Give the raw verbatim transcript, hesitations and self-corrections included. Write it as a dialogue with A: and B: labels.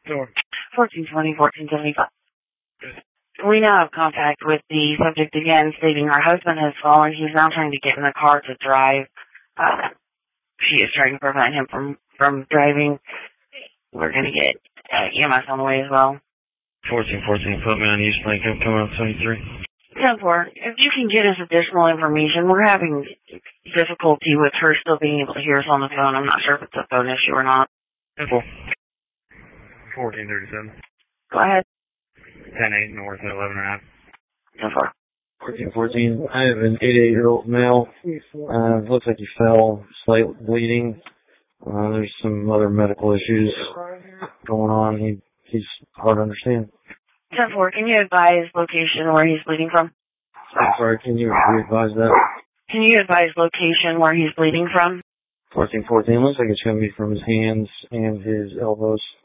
A: Sure.
B: fourteen twenty, fourteen seventy-five. We now have contact with the subject again, stating her husband has fallen. He's now trying to get in the car to drive. Uh, she is trying to prevent him from, from driving. We're going to get uh, E M S on the way as well.
A: fourteen fourteen, put me on East Lincoln, coming up seventy-three.
B: ten four, if you can get us additional information, we're having difficulty with her still being able to hear us on the phone. I'm not sure if it's a phone issue or not.
A: ten four. fourteen thirty-seven.
B: Go ahead.
A: ten eight north at eleven and a half.
B: ten four.
A: fourteen fourteen, I have an eighty-eight-year-old male. Uh, looks like he fell, slight bleeding. Uh, there's some other medical issues going on. He He's hard to understand.
B: ten four, can you advise location where he's bleeding from?
A: I'm sorry, can you re-advise that?
B: Can you advise location where he's bleeding from?
A: fourteen fourteen, looks like it's going to be from his hands and his elbows.